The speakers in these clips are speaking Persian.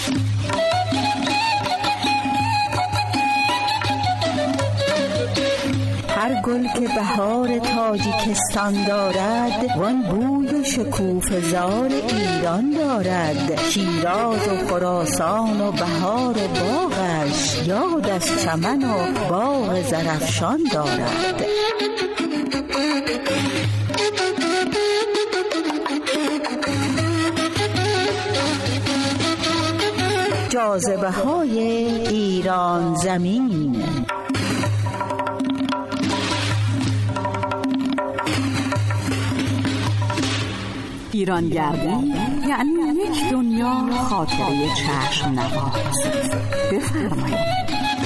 هر گل که بهار تاجیکستان دارد، وان بوی شکوفه زار ایران دارد. شیراز و خراسان و بهار باغش، یاد از چمن و باغ زرافشان دارد. جاذبه های ایران زمین. ایرانگردی یعنی یک دنیا خاطره چشم نواز. بفرمایید.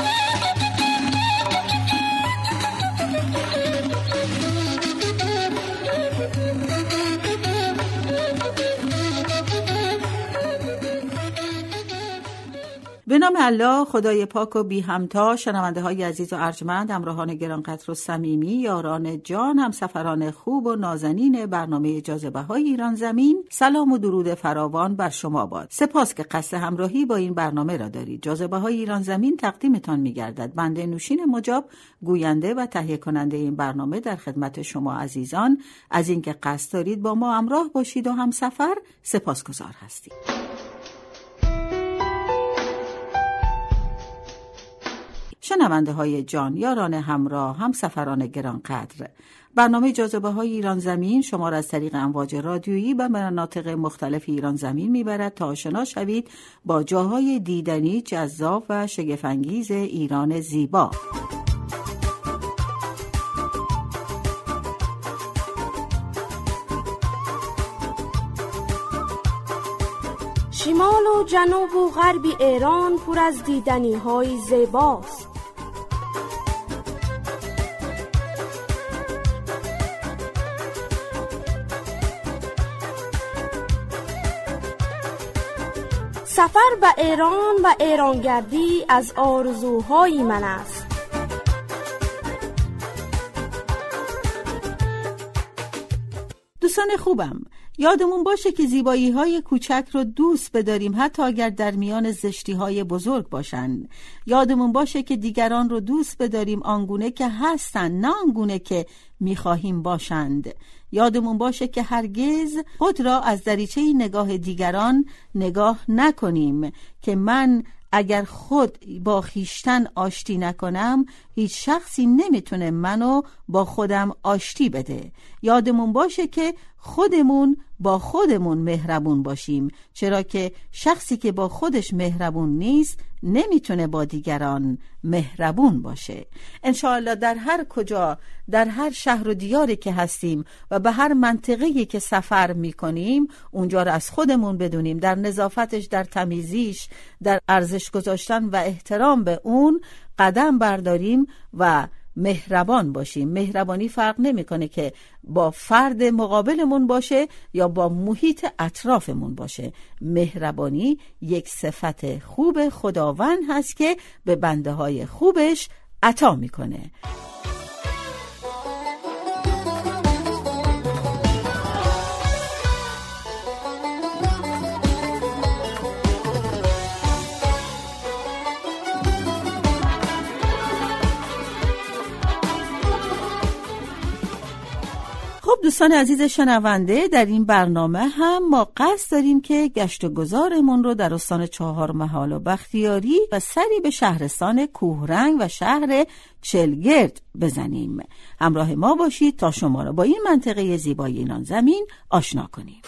به نام الله، خدای پاک و بی همتا. شنونده های عزیز و ارجمند، همراهان گرانقدر و صمیمی، یاران جان، همسفران خوب و نازنین برنامه جاذبه های ایران زمین، سلام و درود فراوان بر شما باد. سپاس که قصد همراهی با این برنامه را دارید. جاذبه های ایران زمین تقدیمتان می‌گردد. بنده نوشین مجاب، گوینده و تهیه کننده این برنامه، در خدمت شما عزیزان از اینکه قصد دارید با ما همراه باشید و همسفر سپاسگزار هستیم. شنونده های جان، یاران همراه، همسفران گرانقدر، برنامه جاذبه های ایران زمین شما را از طریق امواج رادیویی به مناطق مختلف ایران زمین میبرد تا آشنا شوید با جاهای دیدنی، جذاب و شگفت‌انگیز ایران زیبا. شمال و جنوب و غرب ایران پر از دیدنی های زیباست. سفر به ایران و ایرانگردی از آرزوهای من است. دوستان خوبم، یادمون باشه که زیبایی‌های کوچک رو دوست بداریم، حتی اگر در میان زشتی‌های بزرگ باشن. یادمون باشه که دیگران رو دوست بداریم آنگونه که هستن، نه آنگونه که می‌خواهیم باشند. یادمون باشه که هرگز خود را از دریچه نگاه دیگران نگاه نکنیم که من اگر خود با خیشتن آشتی نکنم، هیچ شخصی نمیتونه منو با خودم آشتی بده. یادمون باشه که خودمون با خودمون مهربون باشیم، چرا که شخصی که با خودش مهربون نیست نمیتونه با دیگران مهربون باشه. انشاءالله در هر کجا، در هر شهر و دیاری که هستیم و به هر منطقه‌ای که سفر میکنیم، اونجا رو از خودمون بدونیم، در نظافتش، در تمیزیش، در ارزش گذاشتن و احترام به اون قدم برداریم و مهربان باشیم. مهربانی فرق نمیکنه که با فرد مقابلمون باشه یا با محیط اطرافمون باشه. مهربانی یک صفت خوب خداوند هست که به بنده های خوبش عطا میکنه. دوستان عزیز شنونده، در این برنامه هم ما قصد داریم که گشت و گذارمون رو در استان چهارمحال و بختیاری و سری به شهرستان کوهرنگ و شهر چلگرد بزنیم. همراه ما باشید تا شما را با این منطقه زیبای ایران زمین آشنا کنیم.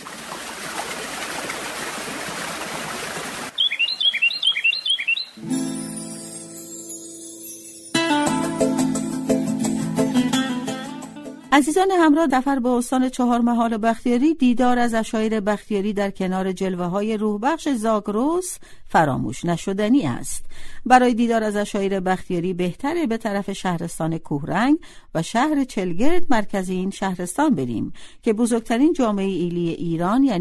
عزیزان همراه، سفر به استان چهارمحال و بختیاری، دیدار از عشایر بختیاری در کنار جلوه‌های روحبخش زاگرس فراموش نشدنی است. برای دیدار از عشایر بختیاری بهتره به طرف شهرستان کوهرنگ و شهر چلگرد، مرکز این شهرستان بریم که بزرگترین جامعه ایلی ایران یعنی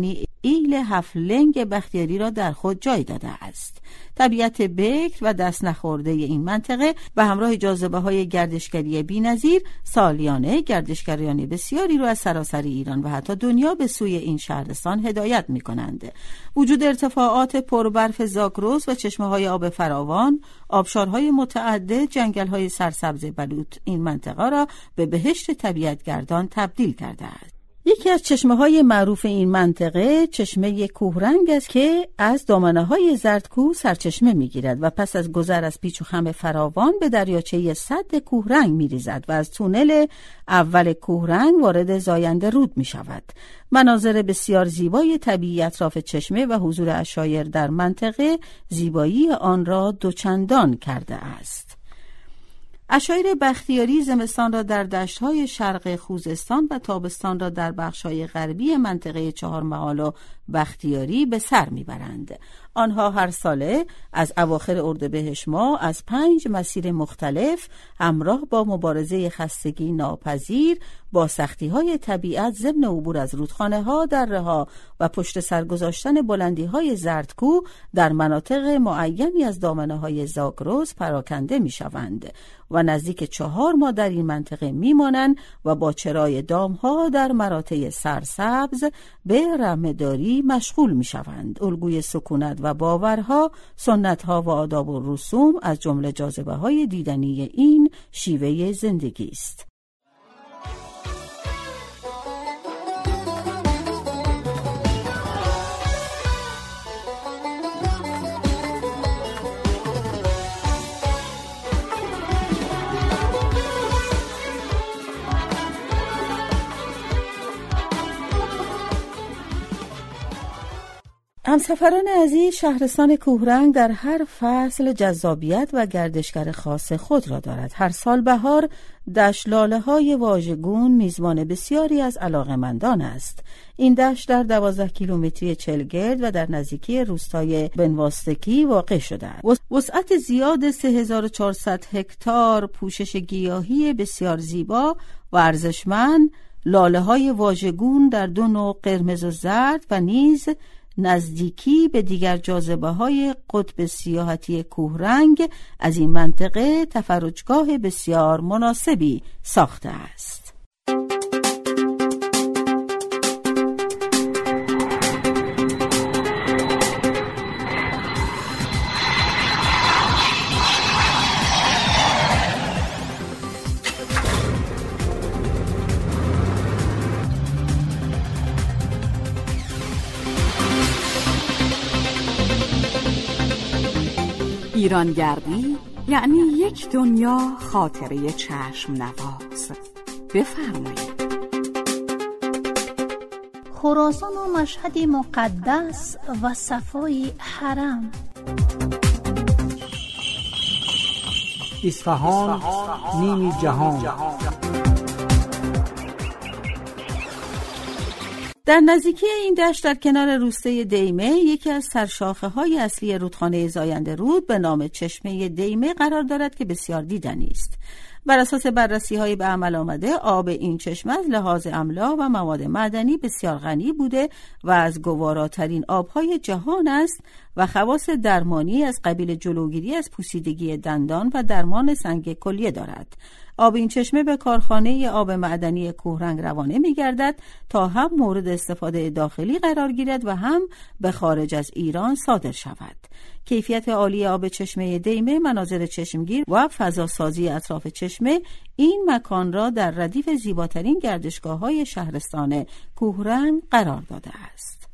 تفعیل 7 لنگ بختیاری را در خود جای داده است. طبیعت بکر و دست نخورده این منطقه به همراه جاذبه‌های گردشگری بی‌نظیر سالیانه گردشگران بسیاری را از سراسر ایران و حتی دنیا به سوی این شهرستان هدایت می‌کنند. وجود ارتفاعات پربرف زاگرس و چشمه‌های آب فراوان، آبشارهای متعدد، جنگل‌های سرسبز بلوط این منطقه را به بهشت طبیعتگردان تبدیل کرده است. یکی از چشمه‌های معروف این منطقه چشمه کوهرنگ است که از دامنه‌های زردکوه سرچشمه می‌گیرد و پس از گذر از پیچ و خم فراوان به دریاچه سد کوهرنگ می‌ریزد و از تونل اول کوهرنگ وارد زاینده رود می‌شود. مناظر بسیار زیبای طبیعی اطراف چشمه و حضور عشایر در منطقه زیبایی آن را دوچندان کرده است. عشایر بختیاری زمستان را در دشت‌های شرق خوزستان و تابستان را در بخش‌های غربی منطقه چهارمحال و بختیاری به سر می‌برند. آنها هر ساله از اواخر اردیبهشت ماه از 5 مسیر مختلف همراه با مبارزه خستگی ناپذیر با سختی‌های طبیعت ضمن عبور از رودخانه‌ها، دره‌ها و پشت سر گذاشتن بلندی‌های زردکوه در مناطق معینی از دامنه‌های زاگرس پراکنده می‌شوند و نزدیک 4 ماه در این منطقه می‌مانند و با چرای دام‌ها در مراتع سرسبز به رمه‌داری مشغول می‌شوند. الگوی سکونت و باورها، سنت‌ها و آداب و رسوم از جمله جاذبه‌های دیدنی این شیوه زندگی است. همسفران عزیز، شهرستان کوهرنگ در هر فصل جذابیت و گردشگر خاص خود را دارد. هر سال بهار دشت لاله‌های واژگون میزبان بسیاری از علاقه‌مندان است. این دشت در 12 کیلومتری چلگرد و در نزدیکی روستای بنواستکی واقع شده است. وسعت زیاد 3400 هکتار پوشش گیاهی بسیار زیبا و ارزشمند، لاله‌های واژگون در 2 نوع قرمز و زرد و نیز نزدیکی به دیگر جاذبه‌های قطب سیاحتی کوهرنگ از این منطقه تفرجگاه بسیار مناسبی ساخته است. ایرانگردی یعنی یک دنیا خاطره چشم نواز. بفرمایید. خراسان و مشهد مقدس و صفای حرم، اصفهان نیمی جهان. در نزدیکی این دشت در کنار روسته دیمه یکی از سرشاخه‌های اصلی رودخانه زاینده رود به نام چشمه دیمه قرار دارد که بسیار دیدنی است. بر اساس بررسی‌های به عمل آمده، آب این چشمه از لحاظ املاح و مواد معدنی بسیار غنی بوده و از گواراترین آب‌های جهان است و خواص درمانی از قبیل جلوگیری از پوسیدگی دندان و درمان سنگ کلیه دارد. آب این چشمه به کارخانه آب معدنی کوهرنگ روانه می‌گردد تا هم مورد استفاده داخلی قرار گیرد و هم به خارج از ایران صادر شود. کیفیت عالی آب چشمه دیمه، مناظر چشمگیر و فضاسازی اطراف چشمه این مکان را در ردیف زیباترین گردشگاه‌های شهرستان کوهرنگ قرار داده است.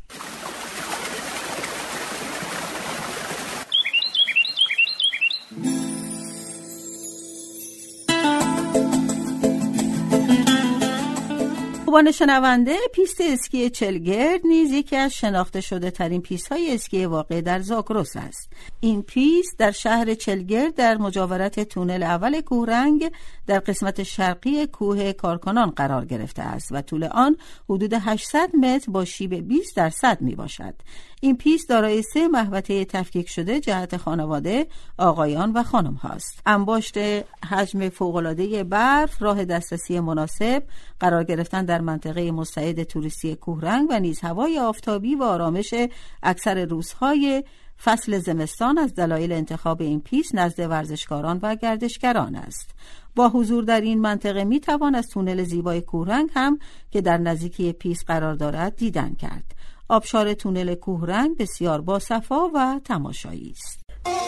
خوبان شنونده، پیست اسکی چلگرد نیز یکی از شناخته شده ترین پیست های اسکی واقع در زاگرس است. این پیست در شهر چلگرد در مجاورت تونل اول کوهرنگ در قسمت شرقی کوه کارکنان قرار گرفته است و طول آن حدود 800 متر با شیب 20 درصد می باشد. این پیست دارای 3 محوطه تفکیک شده جهت خانواده، آقایان و خانم هاست. انباشت حجم فوق‌العاده برف، راه دسترسی مناسب، قرار گرفتن در منطقه مستعد توریستی کوهرنگ و نیز هوای آفتابی و آرامش اکثر روزهای فصل زمستان از دلایل انتخاب این پیست نزد ورزشکاران و گردشگران است. با حضور در این منطقه می توان از تونل زیبای کوهرنگ هم که در نزدیکی پیست قرار دارد دیدن کرد. آبشار تونل کوهرنگ بسیار باصفا و تماشایی است.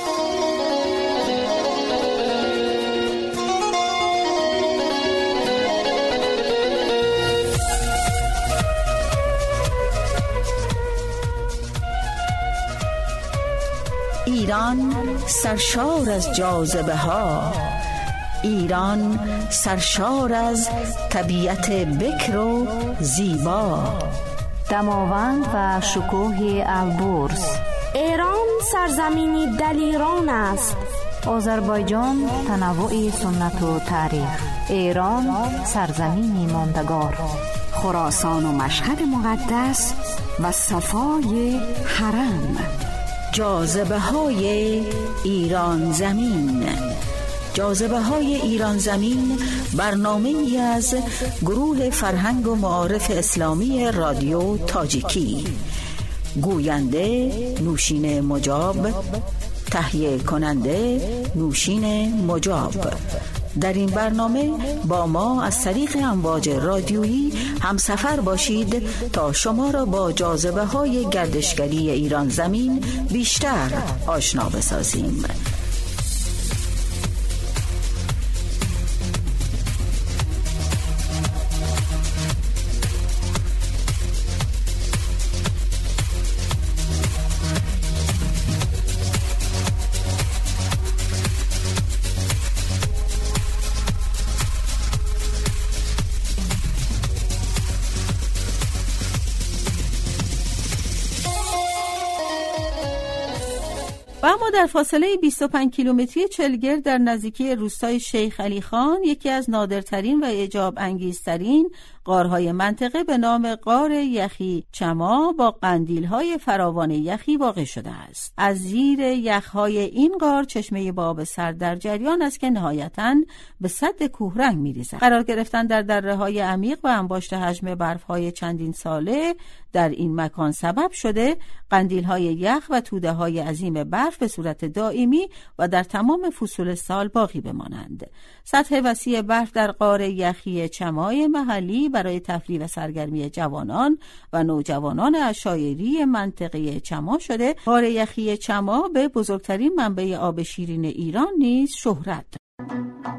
ایران سرشار از جاذبه ها، ایران سرشار از طبیعت بکر و زیبا، دماوند و شکوه البرز. ایران سرزمینی دلیران است. آذربایجان تنوع سنت و تاریخ. ایران سرزمینی ماندگار. خراسان و مشهد مقدس و صفای حرم. جاذبه های ایران زمین. جاذبه های ایران زمین برنامه‌ای از گروه فرهنگ و معارف اسلامی رادیو تاجیکی. گوینده نوشین مجاب، تهیه کننده نوشین مجاب. در این برنامه با ما از طریق امواج رادیویی همسفر باشید تا شما را با جاذبه های گردشگری ایران زمین بیشتر آشنا بسازیم. و اما در فاصله 25 کیلومتری چلگر در نزدیکی روستای شیخ علی خان یکی از نادرترین و اعجاب انگیزترین غارهای منطقه به نام غار یخی چما با قندیل‌های فراوان یخی واقع شده است. از زیر یخ‌های این غار چشمه باب سرد در جریان است که نهایتاً به سد کوهرنگ می‌ریزد. قرار گرفتن در دره‌های عمیق و انباشت حجم برف‌های چندین ساله در این مکان سبب شده قندیل‌های یخ و توده‌های عظیم برف به صورت دائمی و در تمام فصول سال باقی بمانند. سطح وسیع برف در غار یخی چمای محلی برای تفریح و سرگرمی جوانان و نوجوانان عشایری منطقه چما شده. غار یخی چما به بزرگترین منبع آب شیرین ایران نیز شهرت دارد.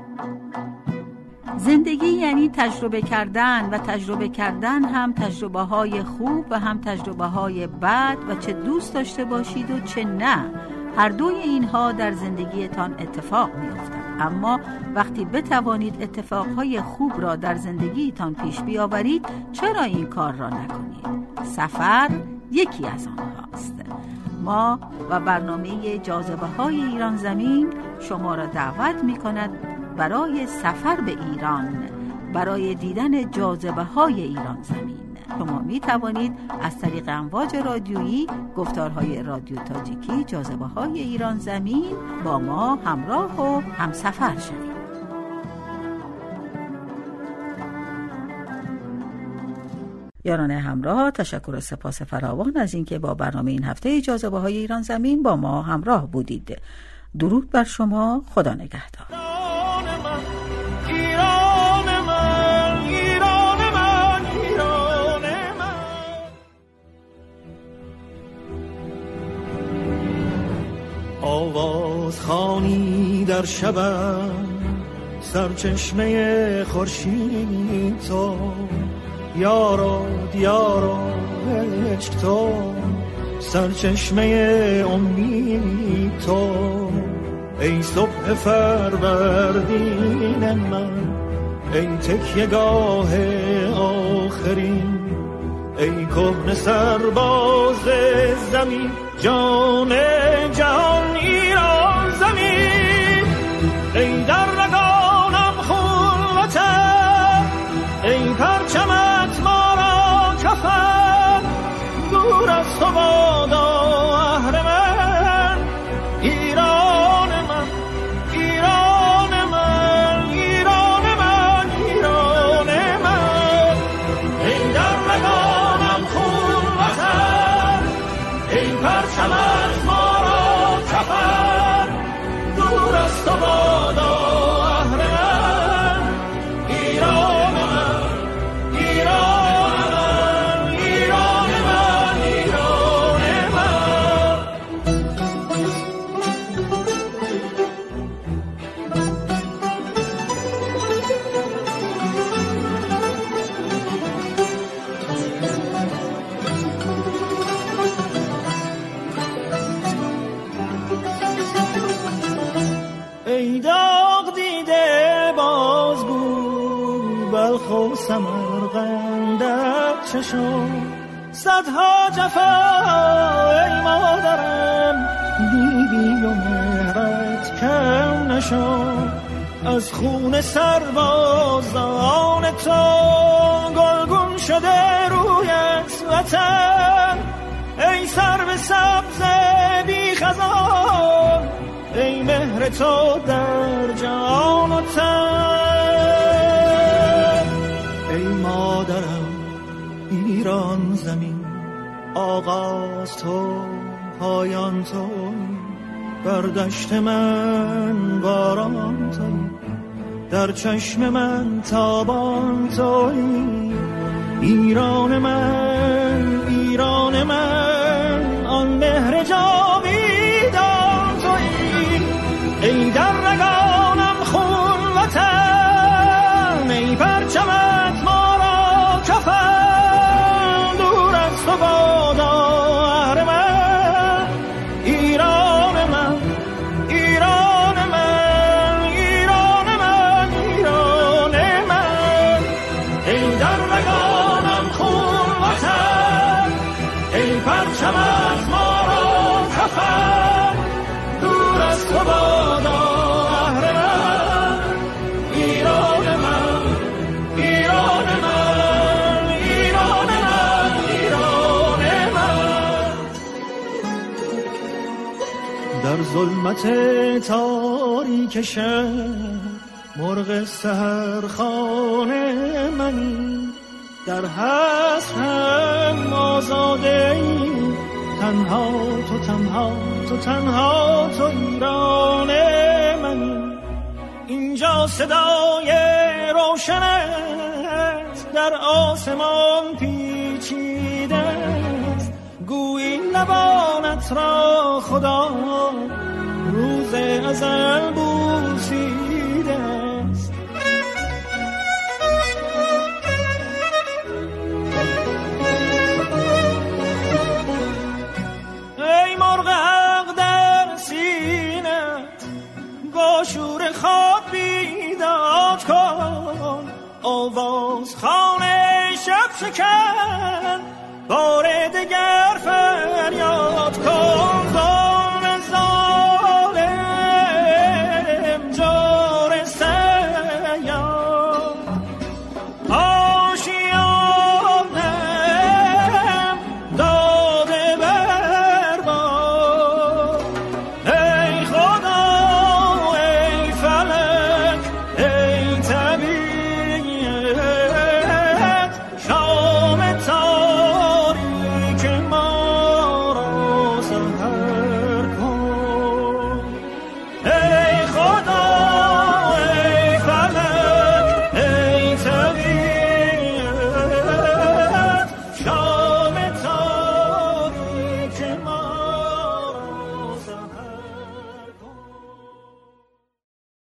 زندگی یعنی تجربه کردن و تجربه کردن هم تجربه‌های خوب و هم تجربه‌های بد و چه دوست داشته باشید و چه نه. هر دوی اینها در زندگیتان اتفاق می‌افتد. اما وقتی بتوانید اتفاقهای خوب را در زندگیتان پیش بیاورید چرا این کار را نکنید؟ سفر یکی از آنهاست. ما و برنامه جاذبه‌های ایران زمین شما را دعوت می‌کند برای سفر به ایران، برای دیدن جاذبه‌های ایران زمین. شما می توانید از طریق امواج رادیویی گفتارهای رادیو تاجیکی جاذبه‌های ایران زمین با ما همراه و همسفر شوید. یاران همراه، تشکر و سپاس فراوان از اینکه با برنامه این هفته جاذبه‌های ایران زمین با ما همراه بودید. درود بر شما، خدا نگهدار. آواز خوانی در شبم سرچشمه خورشید تو، یارو دیارو عشق تو، سرچشمه امید تو، ای صبح فروردین من، ای تکیه‌گاه آخرین، ای کهنه سرباز زمین، جان جهان ایران زمین، ای در رگانم خلوتم، ای پرچمت ما را کفن، دور از تو بادا ای داغ دیده بازگو بلخ و سمرقندت چشم صدها جفا ای مادرم دیدی و مهرت کم نشد از خون سربازان تو گلگون شده رویت وطن ای سرو سبز بی خزان ای مهر تو در جان و تن ای مادرم ایران زمین آغاز تو پایان تو بر دشت من باران تویی در چشم من تابان تویی ایران من آن مهر جاویدان تویی ای در رگانم خون وطن ای پرچمت ما را کفن دور از تو بادا اهرمن ایران من ای در رگانم خون وطن ای پرچمت ما را کفن دور از تو بادا اهرمن ایران من در ظلمت تاریک شب مرغ سحرخانه منی در حسرم آزاده ای تنها تو ایران منی اینجا صدای روشنت در آسمان پیچیده است گویی لبانت را خدا روز ازل بوسیده است ای مرغ حق در سینت گاشور خواب بیداد کن آواز خانه شب شکن بار دگر فریاد